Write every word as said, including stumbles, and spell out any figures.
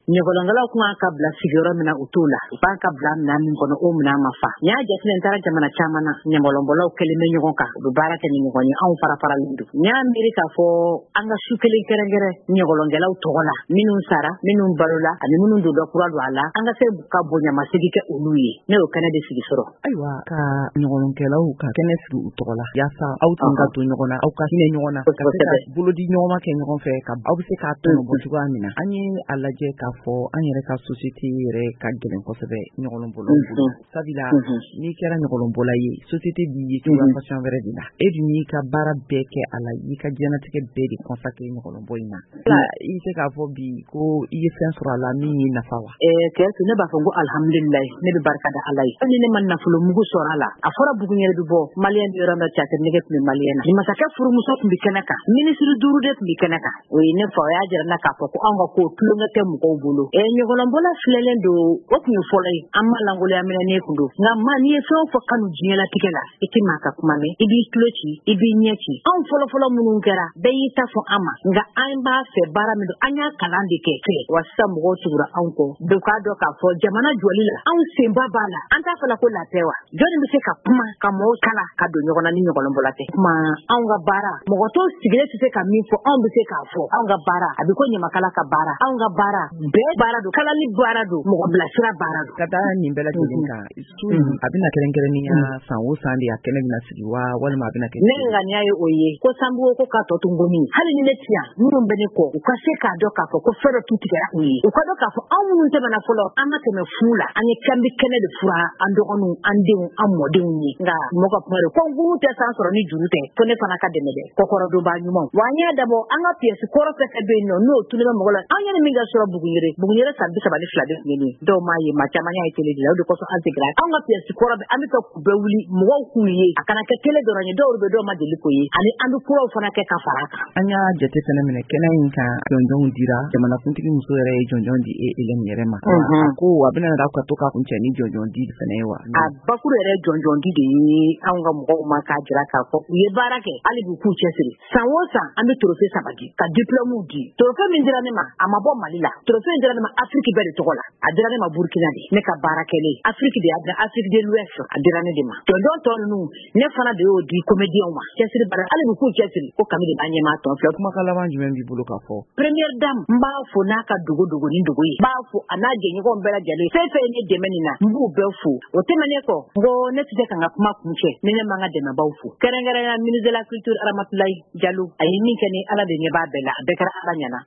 ɲɛgɔlɔngalaw kuma ka bila sigiyɔrɔ min na u t'o la u b'a ka bila minɛn min kɔnɔ o minɛn ma fa n y'a jateminɛ n taara jamana caman na ɲɛgɔlɔnbɔlaw kelen bɛ ɲɔgɔn kan u bɛ baara kɛ ni ɲɔgɔn ye anw fara faralen don n y'a miiri k'a fɔ an ka su kelen kɛrɛnkɛrɛn ɲɛgɔlɔnkɛlaw tɔgɔ la minnu sara minnu balola ani minnu don dɔ kura don a la an ka se ka bonyamasegi kɛ olu ye ne y'o kɛnɛ de sigi sɔrɔ ayiwa ka ɲɔgɔlɔnkɛlaw ka kɛnɛ sigi u tɔgɔ la yaasa aw tun ka to ɲɔgɔn na aw ka hinɛ ɲɔgɔn na ka se ka bolodi ɲɔgɔnma kɛ ɲɔgɔn fɛ ka aw bɛ se k'a tɔnɔ bɔ cogoya min na an ye a lajɛ k'a fɔ an yɛrɛ ka société yɛrɛ ka gɛlɛn kosɛbɛ ɲɔgɔlɔnbɔlaw bolo sabula n'i kɛra ɲɔgɔlɔnbɔla ye société b'i ye cogoya fashion wɛrɛ de la e dun y'i ka baara bɛɛ kɛ a la i ka diɲɛnatigɛ bɛɛ de consacré ɲɔgɔlɔnbɔ in na i tɛ k'a fɔ bi ko i ye fɛn sɔrɔ a la min y'i nafa wa kɛrɛfɛ ne b'a fɔ ko alhamdulilayi ne bɛ barika da ala ye hali ne ma nafolo mugu sɔrɔ a la a fɔra bugun yɛrɛ bɛ bɔ maliyɛn bɛ yɔrɔ min cɛ tɛ nege tun bɛ maliyɛn na masakɛ furumuso tun bɛ kɛnɛ kan minisiri duuru de tun bɛ kɛnɛ kan o ye ne fa o y'a jira na k'a fɔ ko anw ka ko tulonkɛ tɛ mɔgɔw bolo ɲɔgɔlɔnbɔla filɛlen don o tun ye fɔlɔ ye an ma langoloya minɛnen kun don nka maa n'i ye fɛn o fɛn kanu diɲɛlatigɛ la i tɛ maa ka kuma mɛn i b'i tulo ci i b'i ɲɛ ci anw fɔlɔfɔlɔ minnu kɛra bɛɛ y'i ta fɔ an ma nka an b'a fɛ baara min don an y'a kalan de kɛ kɛ wa sisan mɔgɔw tugura anw kɔ bɛɛ k'a dɔn k'a fɔ jamana jɔli la anw senba b'a la an t'a fɔ la ko latɛ wa jɔnni bɛ se ka kuma ka mɔgɔw kala ka don ɲɔgɔn na ni ɲɔgɔlɔnbɔla tɛ kuma anw ka baara mɔgɔ tɔw sigilen tɛ se ka min fɔ anw bɛ se k'a fɔ anw ka baara a bɛ ko ɲamakala ka baara anw ka baara bɛɛ baara don kalali baara don mɔgɔ bilasira baara don ka taa nin bɛɛ lajɛlen kan su a bɛna kɛrɛnkɛrɛnnenya san o san de a kɛnɛ bɛna sigi wa walima a bɛna kɛ ne ŋaniya ye o ye ko sanbugo ko k'a tɔ to ngoni hali ni ne ti yan minnu bɛ ne kɔ u ka se k'a dɔn k'a fɔ ko fɛn dɔ tu tigɛra u ye u ka dɔn k'a fɔ anw minnu tɛmɛna fɔlɔ an ka tɛmɛ fu la an ye kanbi kɛnɛ de fura an dɔgɔninw an denw an mɔdenw ye nka mɔgɔ ka kuma de ko ngunu tɛ san sɔrɔ ni juru tɛ ko ne fana ka dɛmɛ dɛ kɔkɔrɔdonba ɲuman wa an y'a dabɔ an ka piyɛsi kɔrɔ fɛn fɛn bɛ yen nɔ n'o tunnen bɛ mɔgɔ la an yɛrɛ min ka sɔrɔ bugunyɛrɛ bugunyɛrɛ san bi saba ni fila de tun ye nin dɔw m'a ye maa caman y'a ye télé de la o de kosɔn an seginna an ka piyɛsi kɔrɔ bɛ an bɛ fɛ k'u bɛɛ wuli mɔgɔw k'u ye a kana kɛ télé dɔrɔn ye dɔw bɛ dɔw ma deli k'o ye ani an bɛ kuraw fana kɛ ka fara kan an y'a jate fɛnɛ minɛ kɛnɛ in kan jɔnjɔnw dira jamanakuntigi muso yɛrɛ ye jɔnjɔn di e Hélène yɛrɛ ma a ko a bɛna na ka to k'a kun cɛ ni jɔnjɔn di fɛnɛ ye wa a bakuru yɛrɛ jɔnjɔn di de ye anw ka mɔgɔw ma k'a jira k'a fɔ u ye baara kɛ hali bi k'u cɛsiri san o san an bɛ trophée saba di ka diplôme di trophée min dira ne ma a ma bɔ Mali la trophée min dira ne ma Afrique bɛɛ de tɔgɔ la a dira ne ma Burkina de ne ka baara kɛlen Afrique de y'a dira Afrique de l'Ouest a dira ne de ma jɔnjɔn tɔ ninnu ne fana de y'o di comédien ma cɛsiri baara hali bi k'u cɛsiri ko kami de b'a ɲɛmaa tɔn filɛ kumakan laban jumɛn b'i bolo k'a fɔ première dame n b'a fo n'a ka dogo dogo ni dogo ye n b'a fo a n'a jɛɲɔgɔnw bɛɛ lajɛlen fɛn fɛn ye ne dɛmɛ nin na n b'u bɛɛ fo o tɛmɛnen kɔ n ko ne tɛ se ka n ka kuma kun cɛ ni ne ma n ka dɛmɛbaw fo kɛrɛnkɛrɛnya ministre de la culture Ramatulayi Jalo a ye min kɛ ni ala de ɲɛ b'a bɛɛ la a bɛɛ kɛra ala ɲɛna